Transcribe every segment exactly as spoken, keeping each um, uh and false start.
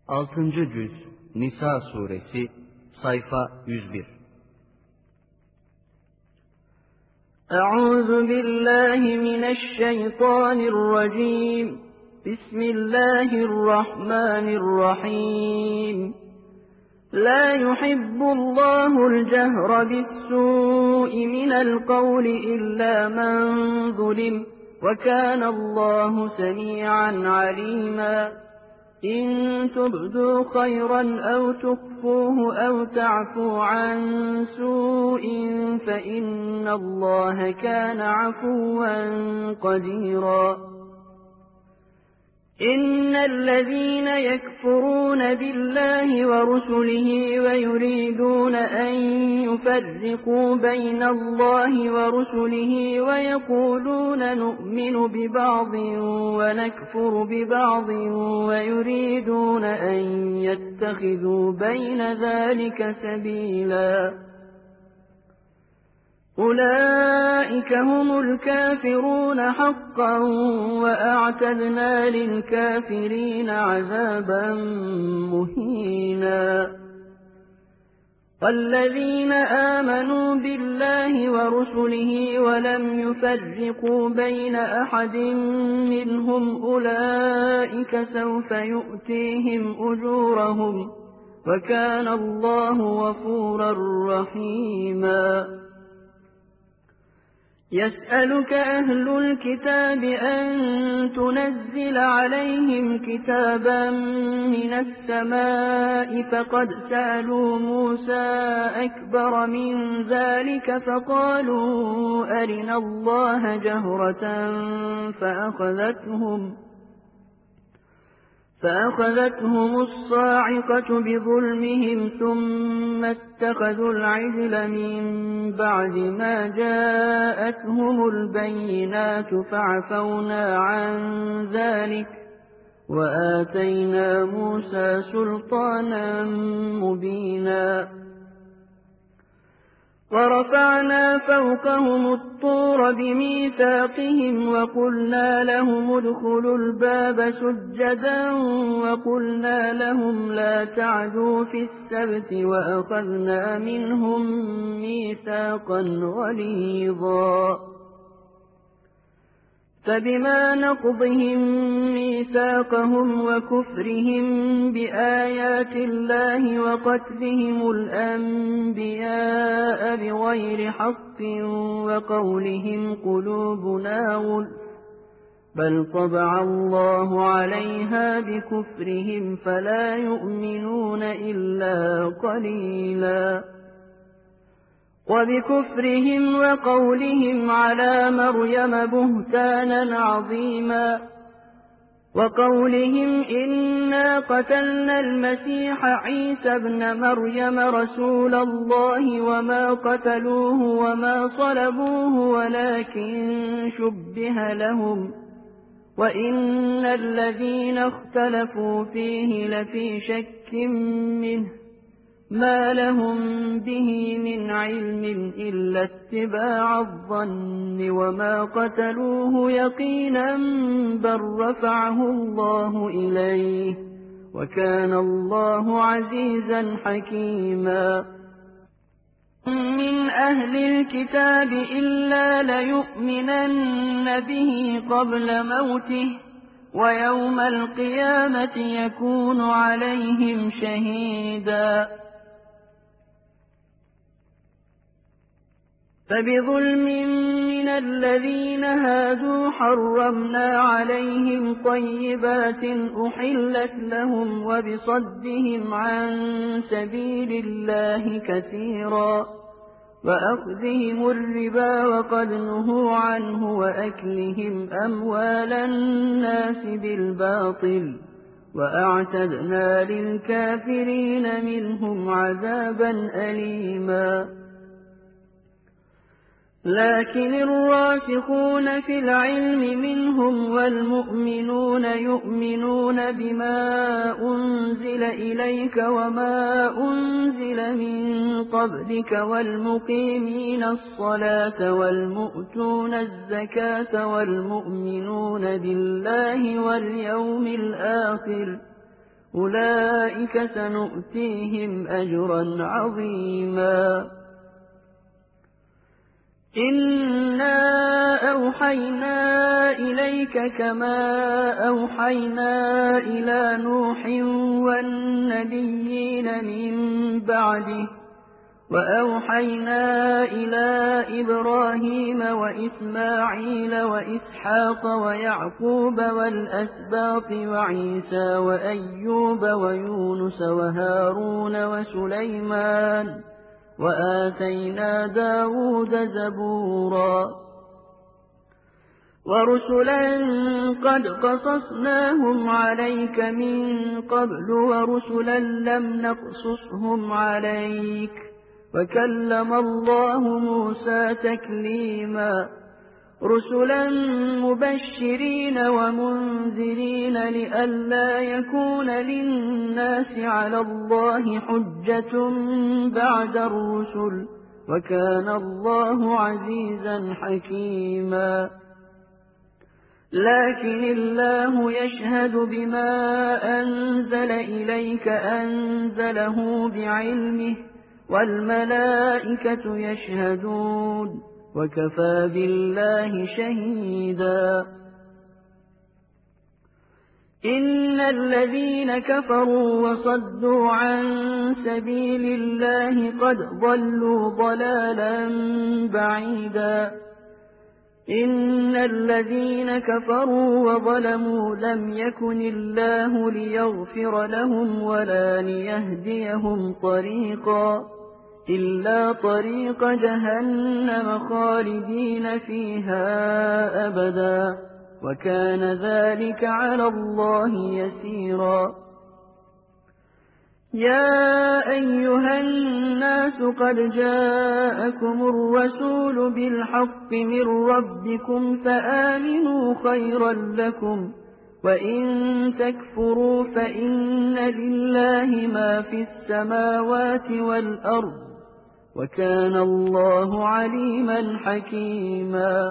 altıncı Cüz Nisa Suresi Sayfa yüz bir. Euzu billahi mineşşeytanirracim. Bismillahirrahmanirrahim. La yuhibbullahul cehre bis-su'i minel kavli illa men zulim ve kânallâhu semî'an alîmâ. إن تبدوا خيرا أو تخفوه أو تعفوا عن سوء فإن الله كان عفوا قديرا إن الذين يكفرون بالله ورسله ويريدون أن يفرقوا بين الله ورسله ويقولون نؤمن ببعض ونكفر ببعض ويريدون أن يتخذوا بين ذلك سبيلا أولئك هم الكافرون حقا وأعتدنا للكافرين عذابا مهينا والذين آمنوا بالله ورسله ولم يفرقوا بين أحد منهم أولئك سوف يؤتيهم أجورهم وكان الله غفورا رحيما يسألك أهل الكتاب أن تنزل عليهم كتابا من السماء فقد سألوا موسى أكبر من ذلك فقالوا أرنا الله جهرة فأخذتهم فأخذتهم الصاعقة بظلمهم ثم اتخذوا العجل من بعد ما جاءتهم البينات فعفونا عن ذلك وآتينا موسى سلطانا مبينا ورفعنا فوقهم الطور بميثاقهم وقلنا لهم ادخلوا الباب سجدا وقلنا لهم لا تعدوا في السبت وأخذنا منهم ميثاقا غليظا فبما نقضهم ميثاقهم وكفرهم بآيات الله وقتلهم الأنبياء بغير حق وقولهم قلوبنا غلف بل طبع الله عليها بكفرهم فلا يؤمنون إلا قليلا وبكفرهم وقولهم على مريم بهتانا عظيما وقولهم إنا قتلنا المسيح عيسى ابن مريم رسول الله وما قتلوه وما صلبوه ولكن شبه لهم وإن الذين اختلفوا فيه لفي شك منه ما لهم به من علم إلا اتباع الظن وما قتلوه يقينا بل رفعه الله إليه وكان الله عزيزا حكيما من أهل الكتاب إلا ليؤمنن به قبل موته ويوم القيامة يكون عليهم شهيدا فبظلم من الذين هادوا حرمنا عليهم طيبات أحلت لهم وبصدهم عن سبيل الله كثيرا وأخذهم الربا وقد نهوا عنه وأكلهم أموال الناس بالباطل وأعتدنا للكافرين منهم عذابا أليما لكن الراسخون في العلم منهم والمؤمنون يؤمنون بما أنزل إليك وما أنزل من قبلك والمقيمين الصلاة والمؤتون الزكاة والمؤمنون بالله واليوم الآخر أولئك سنؤتيهم أجرا عظيما. إنا أوحينا إليك كما أوحينا إلى نوح والنبيين من بعده وأوحينا إلى إبراهيم وإسماعيل وإسحاق ويعقوب والأسباط وعيسى وأيوب ويونس وهارون وسليمان وآتينا داود زبورا. ورسلا قد قصصناهم عليك من قبل ورسلا لم نقصصهم عليك وكلم الله موسى تكليما. رسلا مبشرين ومنذرين لئلا يكون للناس على الله حجة بعد الرسل وكان الله عزيزا حكيما. لكن الله يشهد بما أنزل إليك أنزله بعلمه والملائكة يشهدون وكفى بالله شهيدا. إن الذين كفروا وصدوا عن سبيل الله قد ضلوا ضلالا بعيدا. إن الذين كفروا وظلموا لم يكن الله ليغفر لهم ولا ليهديهم طريقا إلا طريق جهنم خالدين فيها أبدا وكان ذلك على الله يسيرا. يا أيها الناس قد جاءكم الرسول بالحق من ربكم فآمنوا خيرا لكم وإن تكفروا فإن لله ما في السماوات والأرض وكان الله عليما حكيما.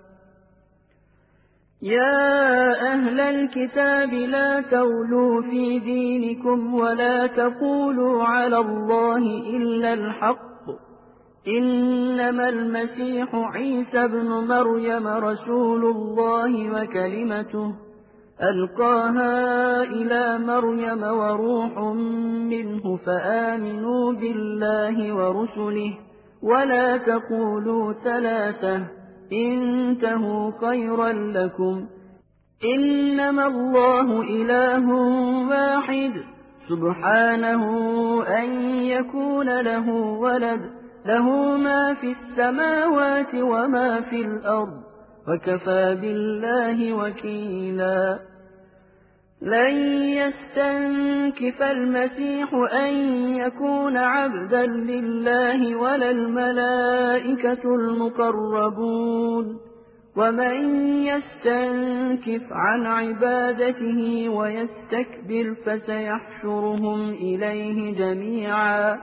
يا أهل الكتاب لا تغلوا في دينكم ولا تقولوا على الله إلا الحق إنما المسيح عيسى بن مريم رسول الله وكلمته ألقاها إلى مريم وروح منه فآمنوا بالله ورسله ولا تقولوا ثلاثة انتهوا خيرا لكم إنما الله إله واحد سبحانه أن يكون له ولد له ما في السماوات وما في الأرض وكفى بالله وكيلا. لن يستنكف المسيح أن يكون عبدا لله ولا الملائكة المقربون ومن يستنكف عن عبادته ويستكبر فسيحشرهم إليه جميعا.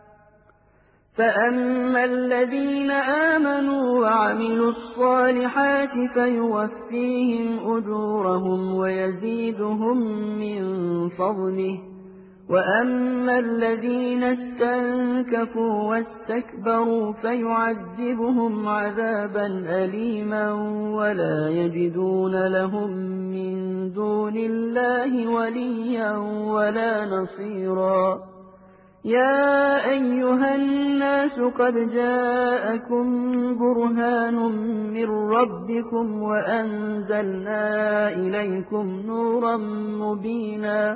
فأما الذين آمنوا وعملوا الصالحات فيوفيهم أجورهم ويزيدهم من فضله وأما الذين استنكفوا واستكبروا فيعذبهم عذابا أليما ولا يجدون لهم من دون الله وليا ولا نصيرا. يا أيها الناس قد جاءكم برهان من ربكم وأنزلنا إليكم نورا مبينا.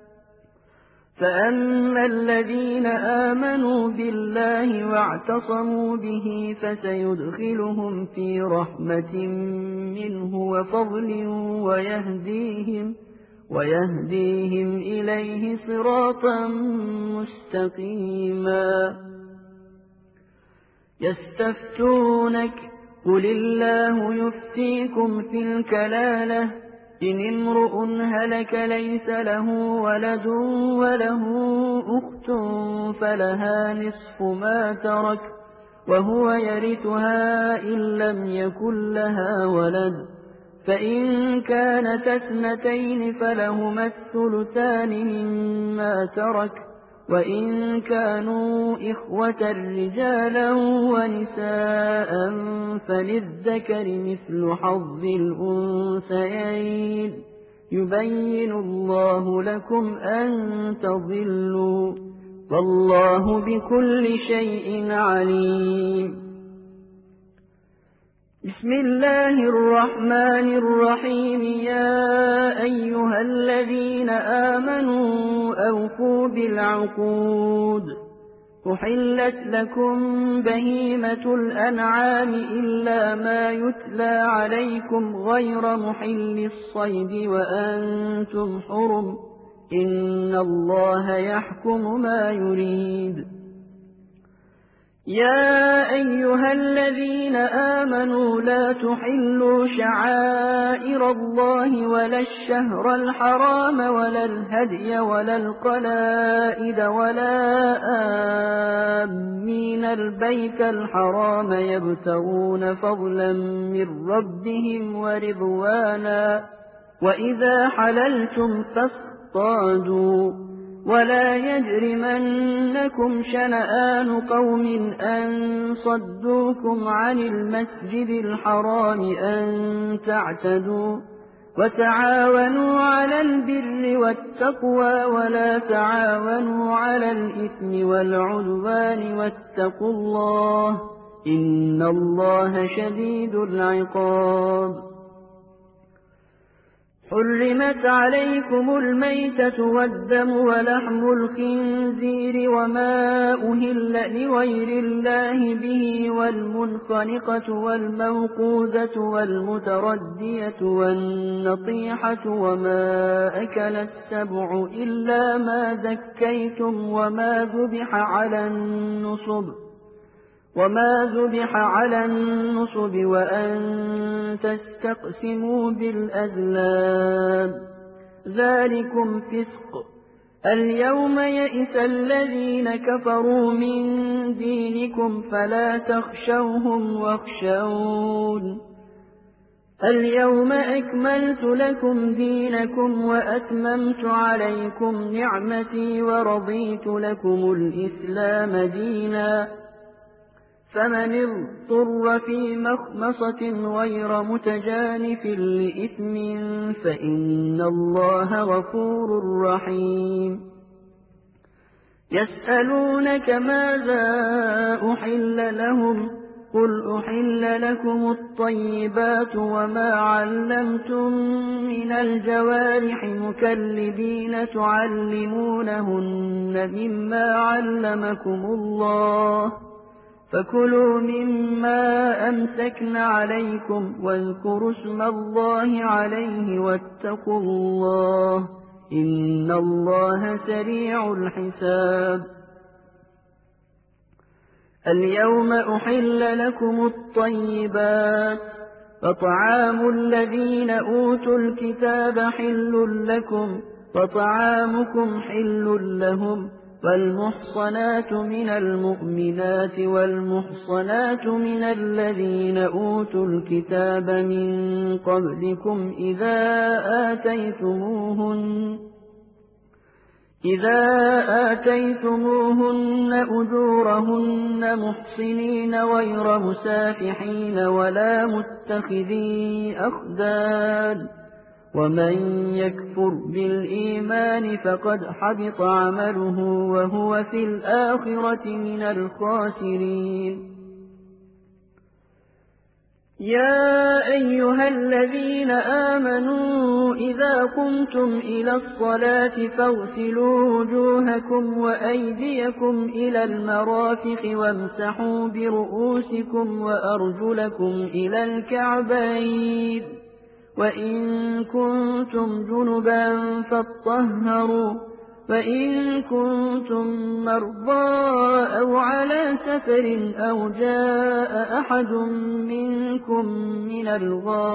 فأما الذين آمنوا بالله واعتصموا به فسيدخلهم في رحمة منه وفضل ويهديهم ويهديهم إليه صراطا مستقيما. يستفتونك قل الله يفتيكم في الكلالة إن امرؤ هلك ليس له ولد وله أخت فلها نصف ما ترك وهو يرثها إن لم يكن لها ولد فإن كانت اثنتين فلهما الثلثان مما ترك، وإن كانوا إخوة رجالا ونساء فللذكر مثل حظ الأنثيين، يبين الله لكم أن تضلوا، والله بكل شيء عليم. بسم الله الرحمن الرحيم. يا أيها الذين آمنوا أوفوا بالعقود، أحلت لكم بهيمة الأنعام إلا ما يتلى عليكم غير محل الصيد وأنتم حرم، إن الله يحكم ما يريد. يا أيها الذين آمنوا لا تحلوا شعائر الله ولا الشهر الحرام ولا الهدي ولا القلائد ولا آمين البيت الحرام يبتغون فضلا من ربهم ورضوانا، وإذا حللتم فاصطادوا، ولا يجرمنكم شنآن قوم أن صدوكم عن المسجد الحرام أن تعتدوا، وتعاونوا على البر والتقوى ولا تعاونوا على الإثم والعدوان، واتقوا الله إن الله شديد العقاب. حرمت عليكم الميتة والدم ولحم الخنزير وما أهل لغير الله به، والمنخنقة والموقوذة والمتردية والنطيحة وما أكل السبع إلا ما ذكيتم وما ذبح على النصب وما ذبح على النصب وأن تستقسموا بالأزلام، ذلكم فسق. اليوم يئس الذين كفروا من دينكم فلا تخشوهم واخشون، اليوم أكملت لكم دينكم وأتممت عليكم نعمتي ورضيت لكم الإسلام دينا، فمن اضطر في مخمصة غير متجانف لإثم فإن الله غفور رحيم. يسألونك ماذا أحل لهم، قل أحل لكم الطيبات وما علمتم من الجوارح مكلبين تعلمونهن مما علمكم الله، فكلوا مما أمسكن عليكم واذكروا اسم الله عليه واتقوا الله إن الله سريع الحساب. اليوم أحل لكم الطيبات، فطعام الذين أوتوا الكتاب حل لكم وطعامكم حل لهم، والمحصنات من المؤمنات والمحصنات من الذين أوتوا الكتاب من قبلكم إذا آتيتموهن إذا آتيتموهن أجورهن محصنين غير مسافحين ولا متخذي أخدان، ومن يكفر بالإيمان فقد حبط عمله وهو في الآخرة من الخاسرين. يا أيها الذين آمنوا إذا قمتم إلى الصلاة فاغسلوا وجوهكم وأيديكم إلى المرافق وامسحوا برؤوسكم وأرجلكم إلى الكعبين، وإن كنتم جنبا فاطهروا، وإن كنتم مرضى أو على سفر أو جاء أحد منكم من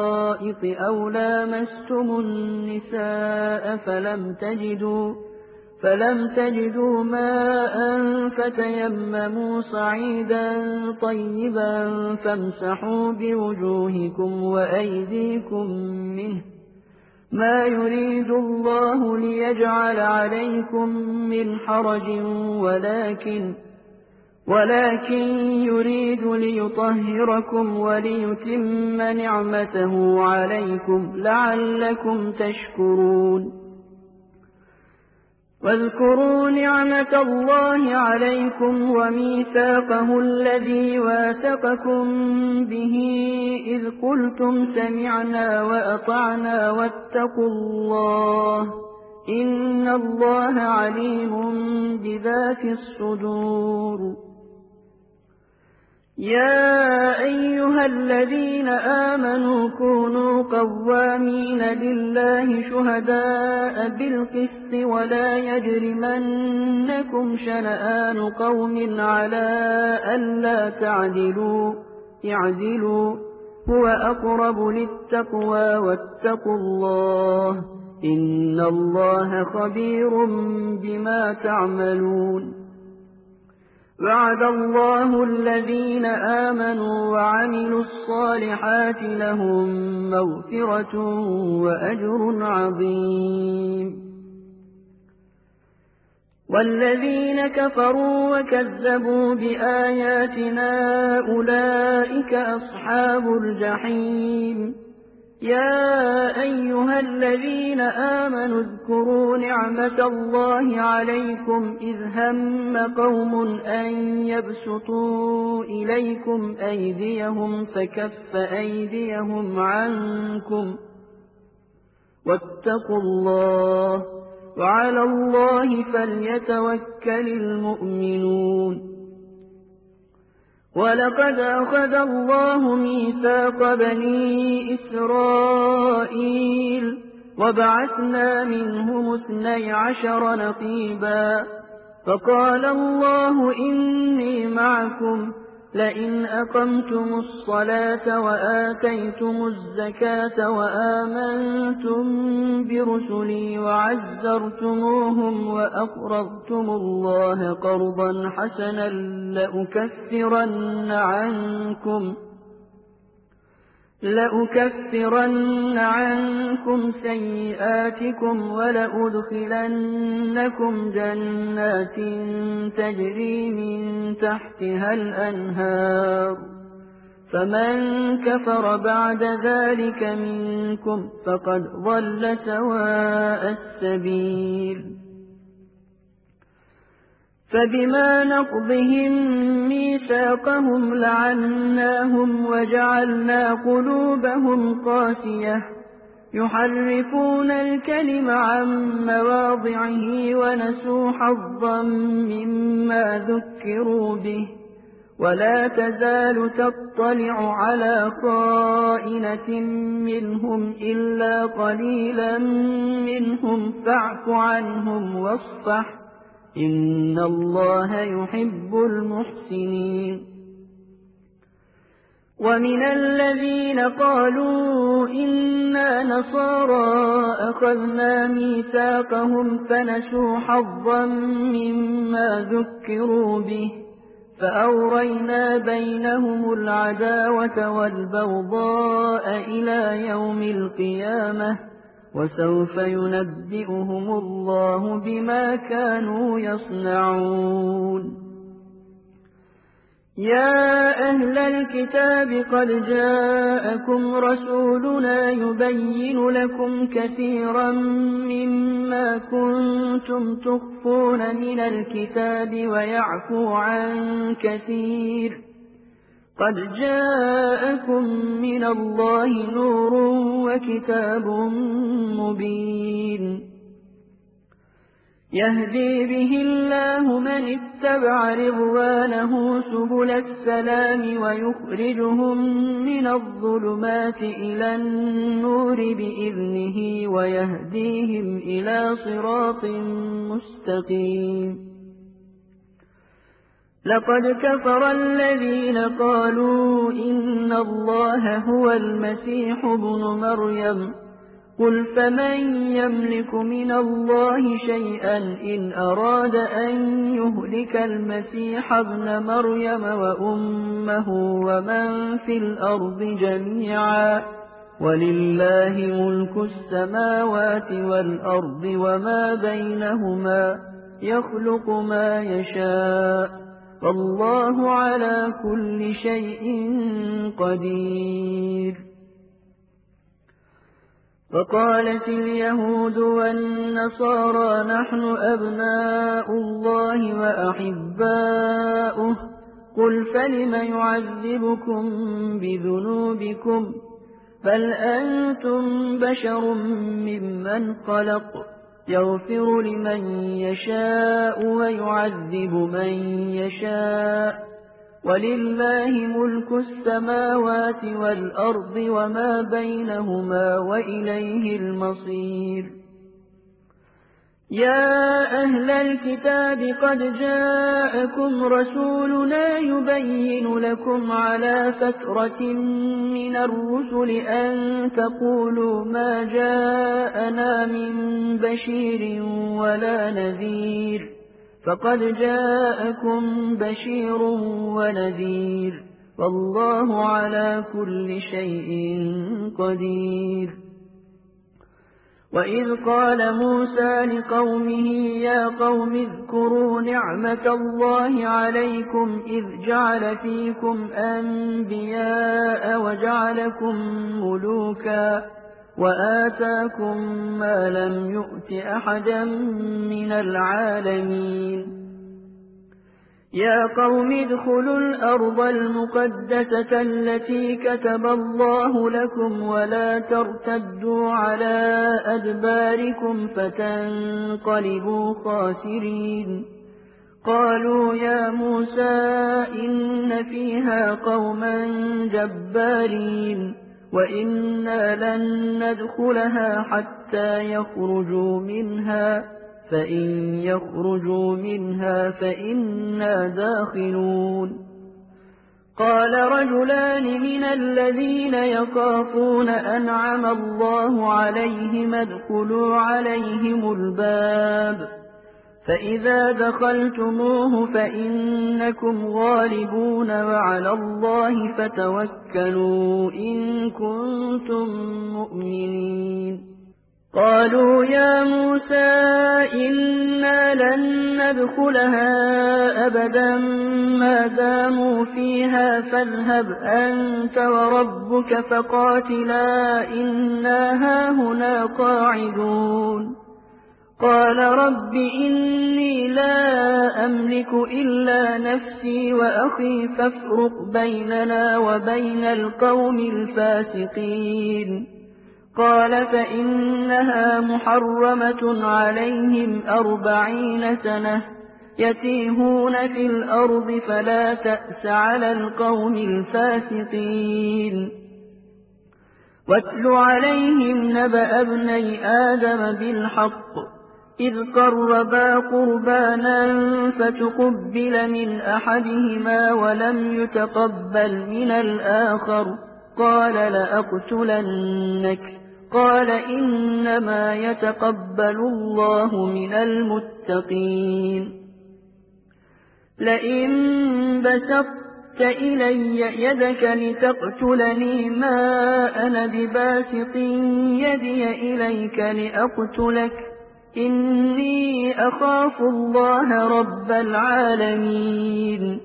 الغائط أو لامستم النساء فلم تجدوا فلم تجدوا ماء فتيمموا صعيدا طيبا فامسحوا بوجوهكم وأيديكم منه ما يريد الله ليجعل عليكم من حرج ولكن ولكن يريد ليطهركم وليتم نعمته عليكم لعلكم تشكرون واذكروا نعمة الله عليكم وميثاقه الذي واثقكم به إذ قلتم سمعنا وأطعنا واتقوا الله إن الله عليم بذات الصدور يا أيها الذين آمنوا كونوا قوامين لله شهداء بالقسط ولا يجرمنكم شنآن قوم على ألا تعدلوا اعدلوا هو أقرب للتقوى واتقوا الله إن الله خبير بما تعملون وعد الله الذين آمنوا وعملوا الصالحات لهم مغفرة وأجر عظيم والذين كفروا وكذبوا بآياتنا أولئك أصحاب الجحيم يا أيها الذين آمنوا اذكروا نعمة الله عليكم إذ هم قوم أن يبسطوا إليكم أيديهم فكف أيديهم عنكم واتقوا الله وعلى الله فليتوكل المؤمنون ولقد أخذ الله ميثاق بني إسرائيل وبعثنا منهم اثني عشر نقيبا فقال الله إني معكم لئن أقمتم الصلاة وآتيتم الزكاة وآمنتم برسلي وعزرتموهم وأقرضتم الله قرضا حسنا لأكفرن عنكم لأكفرن عنكم سيئاتكم ولأدخلنكم جنات تجري من تحتها الأنهار فمن كفر بعد ذلك منكم فقد ضل سواء السبيل فبما نقضهم ميثاقهم لعناهم وجعلنا قلوبهم قاسية يحرفون الكلم عن مواضعه ونسوا حظا مما ذكروا به ولا تزال تطلع على خائنة منهم إلا قليلا منهم فاعف عنهم واصفح إن الله يحب المحسنين ومن الذين قالوا إنا نصارى أخذنا ميثاقهم فنسوا حظا مما ذكروا به فأورينا بينهم العداوة والبغضاء إلى يوم القيامة وسوف ينبئهم الله بما كانوا يصنعون يا أهل الكتاب قد جاءكم رسولنا يبين لكم كثيرا مما كنتم تخفون من الكتاب ويعفو عن كثير قد جاءكم من الله نور وكتاب مبين يهدي به الله من اتبع رضوانه سبل السلام ويخرجهم من الظلمات إلى النور بإذنه ويهديهم إلى صراط مستقيم لقد كفر الذين قالوا إن الله هو المسيح ابن مريم قل فمن يملك من الله شيئا إن أراد أن يهلك المسيح ابن مريم وأمه ومن في الأرض جميعا ولله ملك السماوات والأرض وما بينهما يخلق ما يشاء والله على كل شيء قدير. وقالت اليهود والنصارى نحن أبناء الله وأحباؤه قل فلم يعذبكم بذنوبكم بل أنتم بشر ممن خلق يغفر لمن يشاء ويعذب من يشاء ولله ملك السماوات والأرض وما بينهما وإليه المصير. يا أهل الكتاب قد جاءكم رسولنا يبين لكم على فترة من الرسل أن تقولوا ما جاءنا من بشير ولا نذير فقد جاءكم بشير ونذير والله على كل شيء قدير. وإذ قال موسى لقومه يا قوم اذكروا نعمة الله عليكم إذ جعل فيكم أنبياء وجعلكم ملوكا وآتاكم ما لم يؤت أحدا من العالمين. يا قوم ادخلوا الأرض المقدسة التي كتب الله لكم ولا ترتدوا على أدباركم فتنقلبوا خاسرين. قالوا يا موسى إن فيها قوما جبارين وإنا لن ندخلها حتى يخرجوا منها فإن يخرجوا منها فإنا داخلون. قال رجلان من الذين يخافون أنعم الله عليهم ادخلوا عليهم الباب فإذا دخلتموه فإنكم غالبون وعلى الله فتوكلوا إن كنتم مؤمنين. قالوا يا موسى إنا لن ندخلها أبدا ما داموا فيها فاذهب أنت وربك فقاتلا إنا هاهنا قاعدون. قال رب إني لا أملك إلا نفسي وأخي فافرق بيننا وبين القوم الفاسقين. قال فإنها محرمة عليهم أربعين سنة يتيهون في الأرض فلا تأس على القوم الفاسقين. واتل عليهم نبأ ابني آدم بالحق إذ قربا قربانا فتقبل من أحدهما ولم يتقبل من الآخر قال لأقتلنك قال إنما يتقبل الله من المتقين. لئن بسطت إلي يدك لتقتلني ما أنا بباسط يدي إليك لأقتلك إني أخاف الله رب العالمين.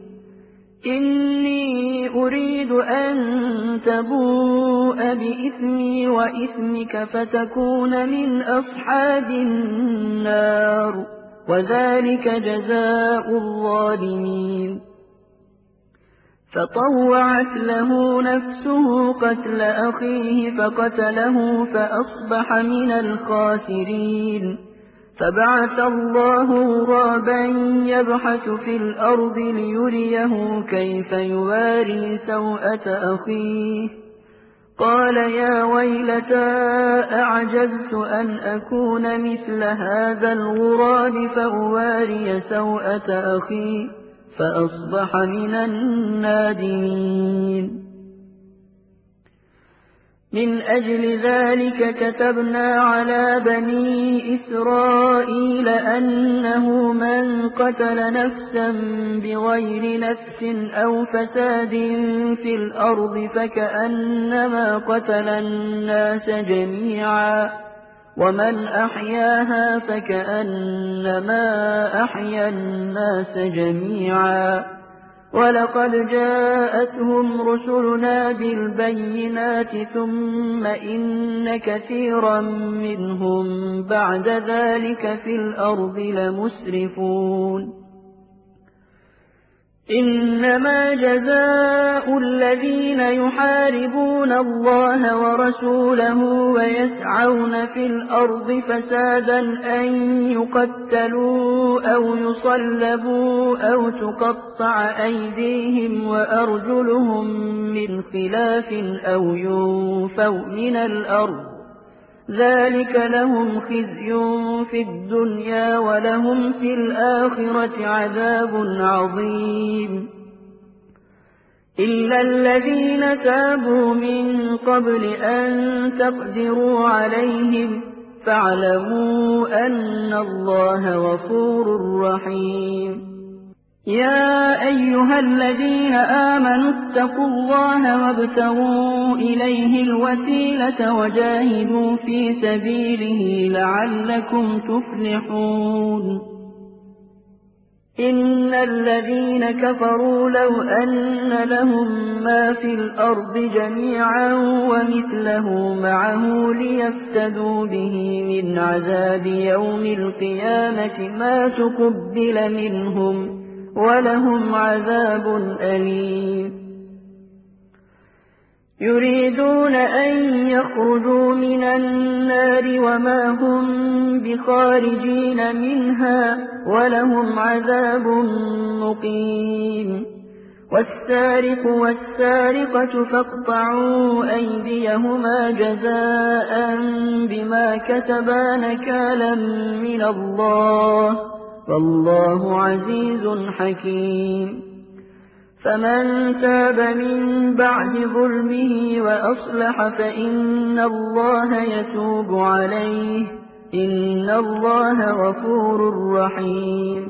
إني أريد أن تبوء بإثمي وإثمك فتكون من أصحاب النار وذلك جزاء الظالمين. فطوعت له نفسه قتل أخيه فقتله فأصبح من الخاسرين. فبعث الله غرابا يبحث في الأرض ليريه كيف يواري سوءة أخيه قال يا ويلتى أعجزت أن أكون مثل هذا الغراب فأواري سوءة أخي فأصبح من النادمين. من أجل ذلك كتبنا على بني إسرائيل أنه من قتل نفسا بغير نفس أو فساد في الأرض فكأنما قتل الناس جميعا ومن أحياها فكأنما أحيا الناس جميعا ولقد جاءتهم رسلنا بالبينات ثم إن كثيرا منهم بعد ذلك في الأرض لمسرفون إنما جزاء الذين يحاربون الله ورسوله ويسعون في الأرض فسادا أن يقتلوا أو يصلبوا أو تقطع أيديهم وأرجلهم من خلاف أو ينفوا من الأرض ذلك لهم خزي في الدنيا ولهم في الآخرة عذاب عظيم إلا الذين تابوا من قبل أن تقدروا عليهم فاعلموا أن الله غفور رحيم يا أيها الذين آمنوا اتقوا الله وابتغوا إليه الوسيلة وجاهدوا في سبيله لعلكم تفلحون إن الذين كفروا لو أن لهم ما في الأرض جميعا ومثله معه ليفتدوا به من عذاب يوم القيامة ما تقبل منهم ولهم عذاب أليم يريدون أن يخرجوا من النار وما هم بخارجين منها ولهم عذاب مقيم والسارق والسارقة فاقطعوا أيديهما جزاء بما كتبا نكالا من الله والله عزيز حكيم فمن تاب من بعد ظلمه وأصلح فإن الله يتوب عليه إن الله غفور رحيم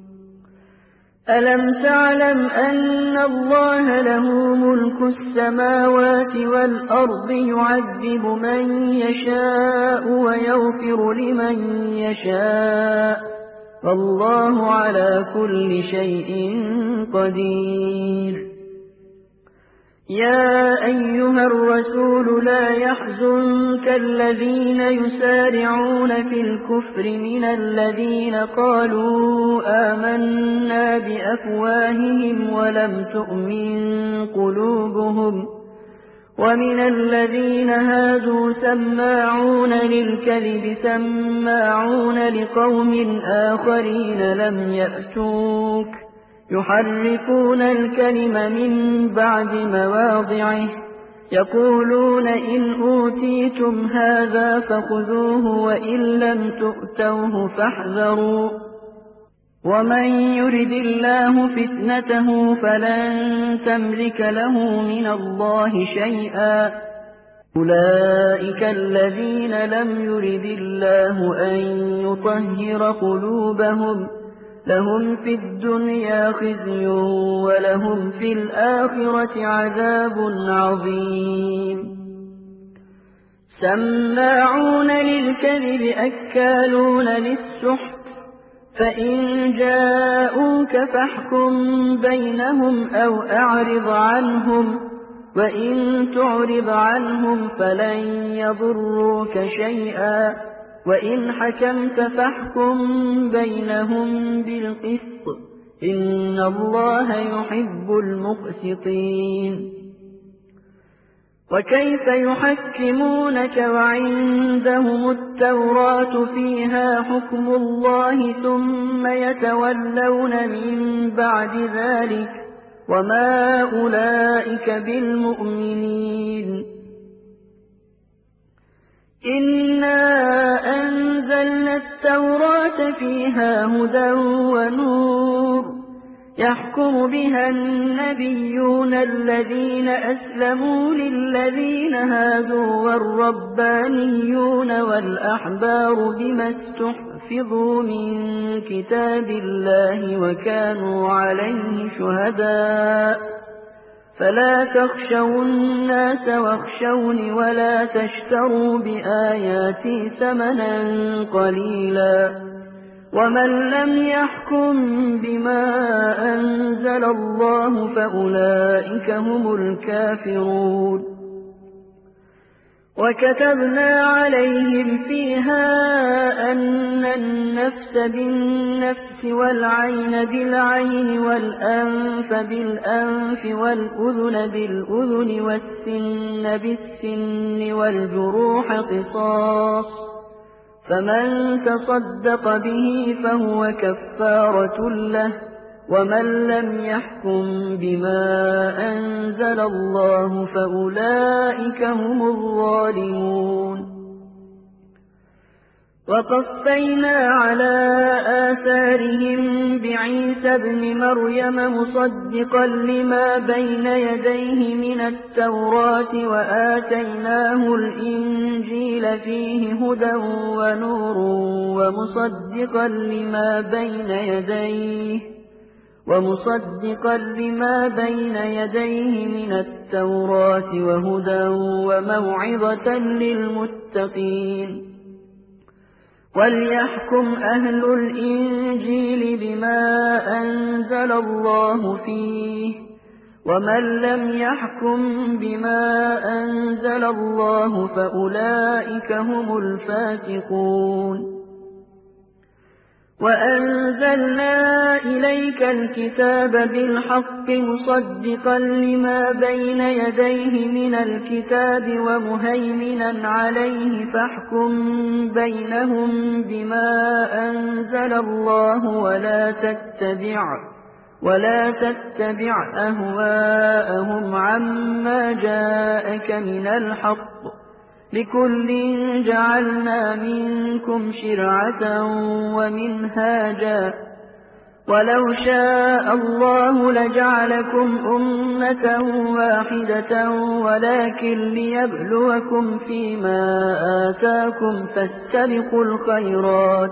ألم تعلم أن الله له ملك السماوات والأرض يعذب من يشاء ويغفر لمن يشاء والله على كل شيء قدير يا أيها الرسول لا يحزنك الذين يسارعون في الكفر من الذين قالوا آمنا بأفواههم ولم تؤمن قلوبهم ومن الذين هادوا سماعون للكذب سماعون لقوم آخرين لم يأتوك يحرفون الكلم من بعد مواضعه يقولون إن أوتيتم هذا فخذوه وإن لم تؤتوه فاحذروا ومن يرد الله فتنته فلن تملك له من الله شيئا أولئك الذين لم يرد الله أن يطهر قلوبهم لهم في الدنيا خزي ولهم في الآخرة عذاب عظيم سماعون للكذب أكالون للسحت فإن جاءوك فاحكم بينهم أو أعرض عنهم وإن تعرض عنهم فلن يضروك شيئا وإن حكمت فاحكم بينهم بالقسط إن الله يحب المقسطين وكيف يحكمونك وعندهم التوراة فيها حكم الله ثم يتولون من بعد ذلك وما أولئك بالمؤمنين إنا أنزلنا التوراة فيها هدى ونور يحكم بها النبيون الذين أسلموا للذين هادوا والربانيون والأحبار بما استحفظوا من كتاب الله وكانوا عليه شهداء فلا تخشوا الناس واخشوني ولا تشتروا بآياتي ثمنا قليلا ومن لم يحكم بما أنزل الله فأولئك هم الكافرون وكتبنا عليهم فيها أن النفس بالنفس والعين بالعين والأنف بالأنف والأذن بالأذن والسن بالسن والجروح قصاص فمن تصدق به فهو كفارة له ومن لم يحكم بما أنزل الله فأولئك هم الظالمون وقفينا على آثارهم بعيسى ابن مريم مصدقا لما بين يديه من التوراة وآتيناه الإنجيل فيه هدى ونور ومصدقا لما بين يديه ومصدقا لما بين يديه من التوراة وهدى وموعظة للمتقين وليحكم أهل الإنجيل بما أنزل الله فيه ومن لم يحكم بما أنزل الله فأولئك هم الفاسقون وأنزلنا إليك الكتاب بالحق مصدقا لما بين يديه من الكتاب ومهيمنا عليه فاحكم بينهم بما أنزل الله ولا تتبع ولا تتبع أهواءهم عما جاءك من الحق لكل جعلنا منكم شرعة ومنهاجا ولو شاء الله لجعلكم أمة واحدة ولكن ليبلوكم فيما آتاكم فاستبقوا الخيرات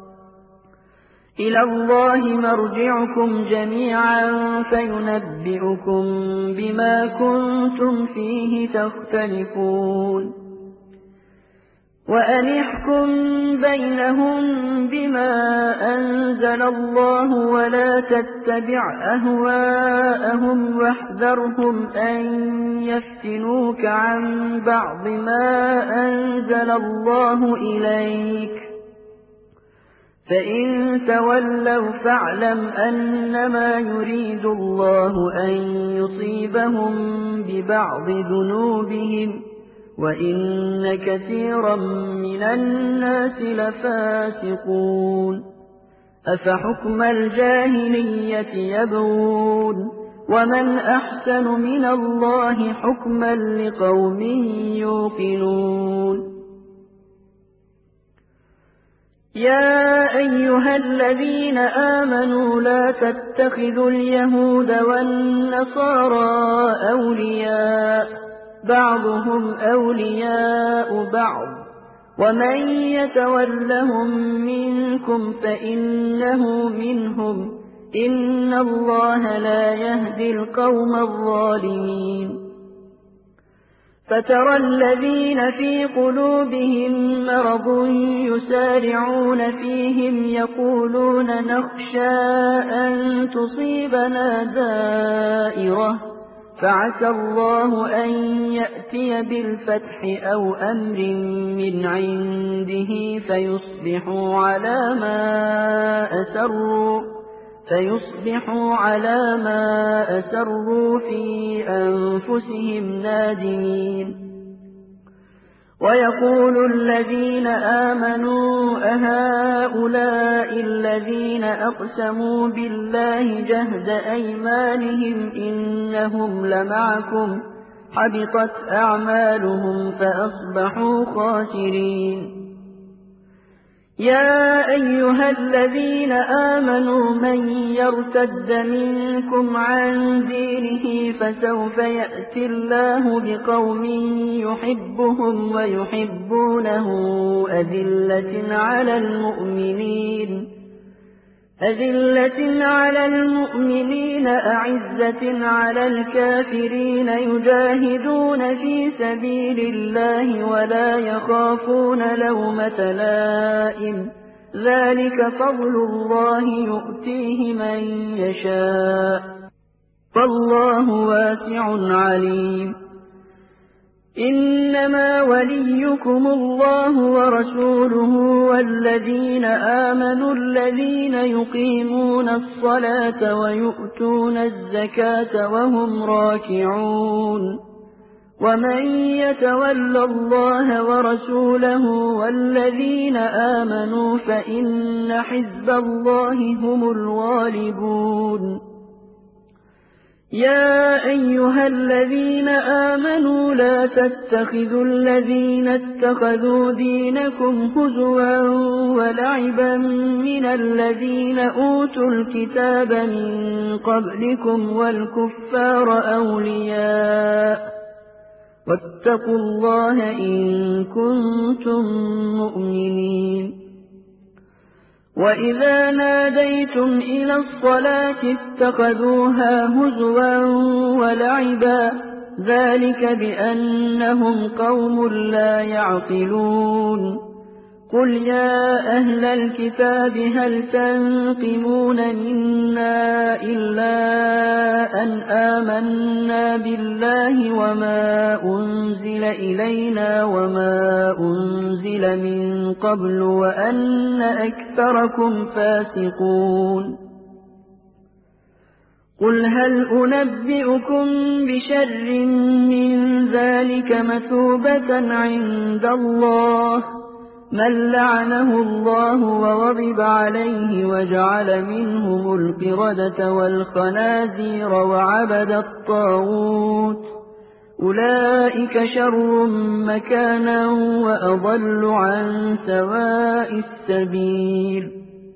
إلى الله مرجعكم جميعا فينبئكم بما كنتم فيه تختلفون وأن احكم بينهم بما أنزل الله ولا تتبع أهواءهم واحذرهم أن يفتنوك عن بعض ما أنزل الله إليك فإن تولوا فاعلم أنما يريد الله أن يصيبهم ببعض ذنوبهم وإن كثيرا من الناس لفاسقون أفحكم الجاهلية يبغون ومن أحسن من الله حكما لقوم يوقنون يا أيها الذين آمنوا لا تتخذوا اليهود والنصارى أولياء بعضهم أولياء بعض ومن يتولهم منكم فإنه منهم إن الله لا يهدي القوم الظالمين فترى الذين في قلوبهم مرض يسارعون فيهم يقولون نخشى أن تصيبنا دائرة فعسى الله أن يأتي بالفتح أو أمر من عنده فيصبحوا على ما أسروا فيصبحوا على ما أسروا في أنفسهم نادمين ويقول الذين آمنوا أهؤلاء الذين أقسموا بالله جهد أيمانهم إنهم لمعكم حبطت أعمالهم فأصبحوا خاسرين يا أيها الذين آمنوا من يرتد منكم عن دينه فسوف يأتي الله بقوم يحبهم ويحبونه أذلة على المؤمنين أذلة على المؤمنين أعزة على الكافرين يجاهدون في سبيل الله ولا يخافون لومة لائم ذلك فضل الله يؤتيه من يشاء فالله واسع عليم إنما وليكم الله ورسوله والذين آمنوا الذين يقيمون الصلاة ويؤتون الزكاة وهم راكعون ومن يتول الله ورسوله والذين آمنوا فإن حزب الله هم الغالبون يا أيها الذين آمنوا لا تتخذوا الذين اتخذوا دينكم هزوا ولعبا من الذين أوتوا الكتاب من قبلكم والكفار أولياء واتقوا الله إن كنتم مؤمنين وإذا ناديتم إلى الصلاة اتخذوها هزوا ولعبا ذلك بأنهم قوم لا يعقلون قل يا أهل الكتاب هل تنقمون منا إلا أن آمنا بالله وما أنزل إلينا وما أنزل من قبل وأن أكثركم فاسقون قل هل أنبئكم بشر من ذلك مثوبة عند الله من لعنه الله وغضب عليه وجعل منهم القردة والخنازير وعبد الطاغوت أولئك شر مكانا وأضل عن سواء السبيل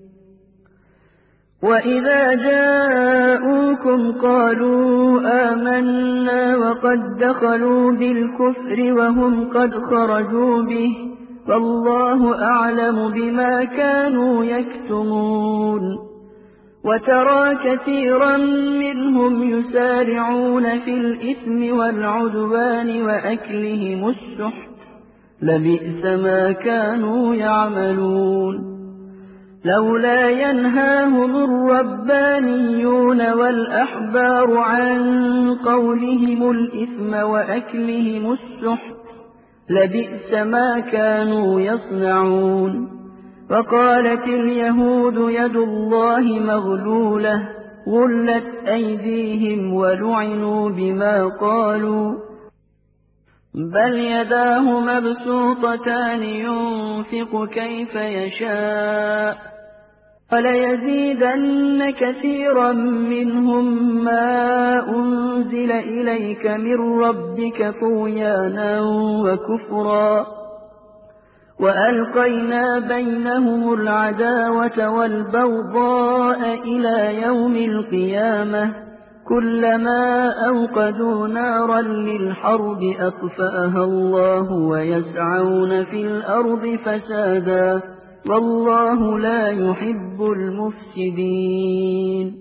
وإذا جاءوكم قالوا آمنا وقد دخلوا بالكفر وهم قد خرجوا به فالله أعلم بما كانوا يكتمون وترى كثيرا منهم يسارعون في الإثم والعدوان وأكلهم السحت لبئس ما كانوا يعملون لولا ينهاهم الربانيون والأحبار عن قولهم الإثم وأكلهم السحت لبئس ما كانوا يصنعون وقالت اليهود يد الله مغلولة غلت أيديهم ولعنوا بما قالوا بل يداه مبسوطتان ينفق كيف يشاء وليزيدن كثيرا منهم ما أنزل إليك من ربك طغيانا وكفرا وألقينا بينهم العداوة والبغضاء إلى يوم القيامة كلما أوقدوا نارا للحرب أطفأها الله ويسعون في الأرض فسادا والله لا يحب المفسدين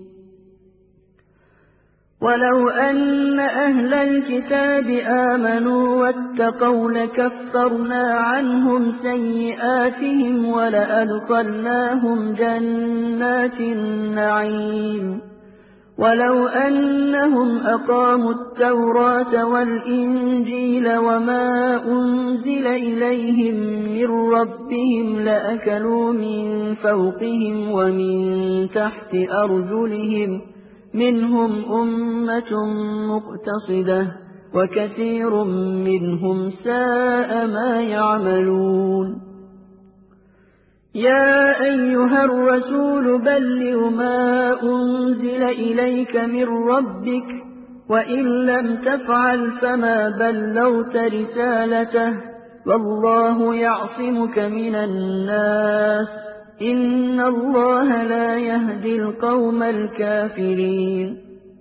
ولو أن أهل الكتاب آمنوا واتقوا لكفرنا عنهم سيئاتهم ولأدخلناهم جنات النعيم ولو أنهم أقاموا التوراة والإنجيل وما أنزل إليهم من ربهم لأكلوا من فوقهم ومن تحت أرجلهم منهم أمة مقتصدة وكثير منهم ساء ما يعملون يا أيها الرسول بلغ ما أنزل إليك من ربك وإن لم تفعل فما بلغت رسالته والله يعصمك من الناس إن الله لا يهدي القوم الكافرين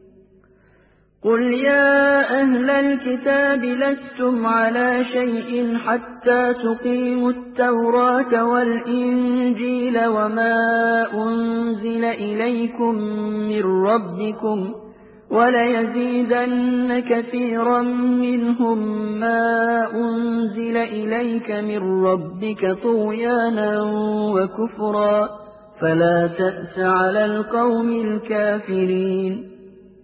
قل يا أهل الكتاب لستم على شيء حتى تقيموا التوراة والإنجيل وما أنزل إليكم من ربكم وليزيدن كثيرا منهم ما أنزل إليك من ربك طغيانا وكفرا فلا تأس على القوم الكافرين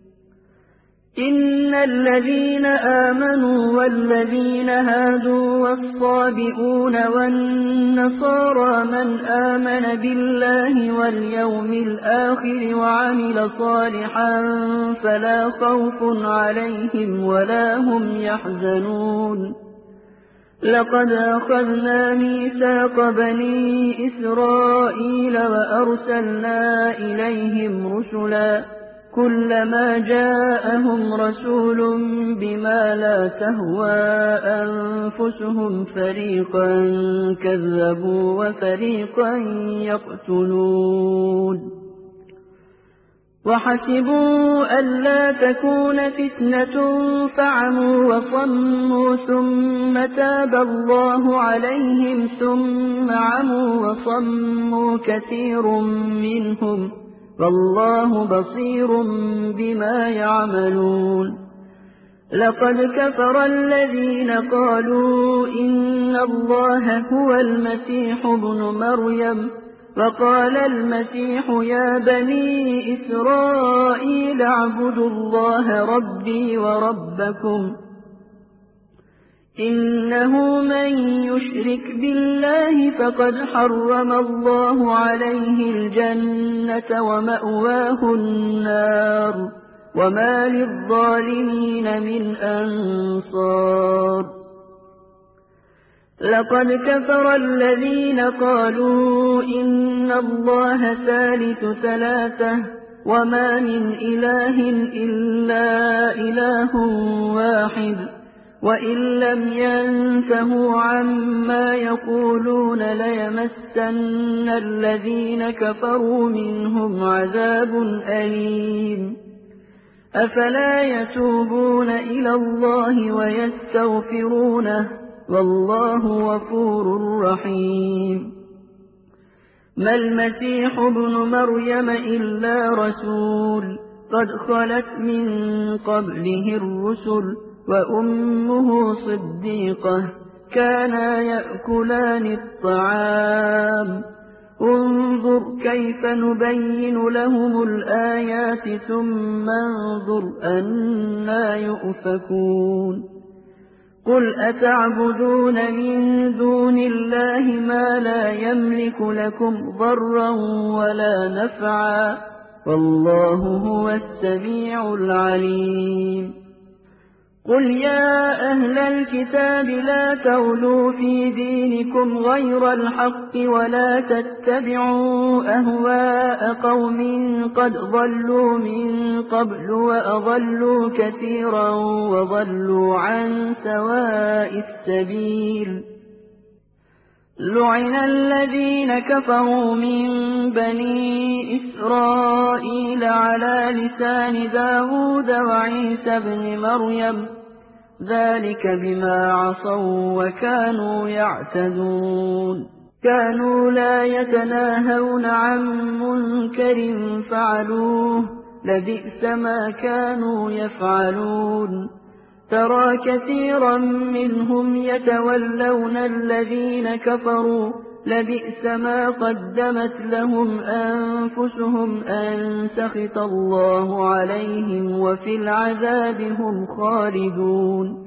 إن الذين آمنوا والذين هادوا والصابئون والنصارى من آمن بالله واليوم الآخر وعمل صالحا فلا خوف عليهم ولا هم يحزنون لقد أخذنا ميثاق بني إسرائيل وأرسلنا إليهم رسلا كلما جاءهم رسول بما لا تهوى أنفسهم فريقا كذبوا وفريقا يقتلون وحسبوا ألا تكون فتنة فعموا وصموا ثم تاب الله عليهم ثم عموا وصموا كثير منهم والله بصير بما يعملون لقد كفر الذين قالوا إن الله هو المسيح ابن مريم وقال المسيح يا بني إسرائيل اعبدوا الله ربي وربكم إنه من يشرك بالله فقد حرم الله عليه الجنة ومأواه النار وما للظالمين من أنصار لقد كفر الذين قالوا إن الله ثالث ثلاثة وما من إله إلا إله واحد وإن لم ينتهوا عما يقولون ليمسن الذين كفروا منهم عذاب أليم أفلا يتوبون إلى الله ويستغفرونه والله غفور رحيم ما المسيح ابن مريم إلا رسول قد خلت من قبله الرسل وأمه صديقة كانا يأكلان الطعام انظر كيف نبين لهم الآيات ثم انظر أنا يؤفكون قل أتعبدون من دون الله ما لا يملك لكم ضرا ولا نفعا والله هو السميع العليم قل يا أهل الكتاب لا تغلوا في دينكم غير الحق ولا تتبعوا أهواء قوم قد ضلوا من قبل وأضلوا كثيرا وضلوا عن سواء السبيل لعن الذين كفروا من بني إسرائيل على لسان داود وعيسى بن مريم ذلك بما عصوا وكانوا يعتدون كانوا لا يتناهون عن منكر فعلوه لبئس ما كانوا يفعلون ترى كثيرا منهم يتولون الذين كفروا لبئس ما قدمت لهم أنفسهم أن سخط الله عليهم وفي العذاب هم خالدون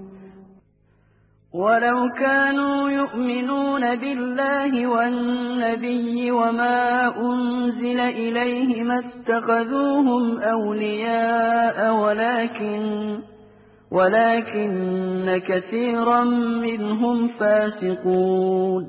ولو كانوا يؤمنون بالله والنبي وما أنزل إليه ما اتخذوهم أولياء ولكن ولكن كثيرا منهم فاسقون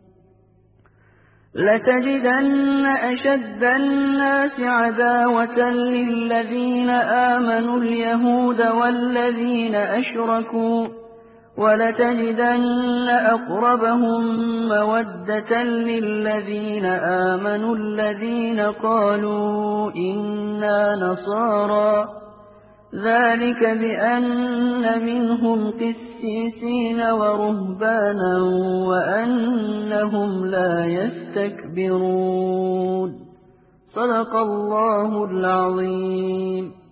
لتجدن أشد الناس عداوة للذين آمنوا اليهود والذين أشركوا ولتجدن أقربهم مودة للذين آمنوا الذين قالوا إنا نصارى ذلك بأن منهم قسيسين ورهبانا وأنهم لا يستكبرون. صدق الله العظيم.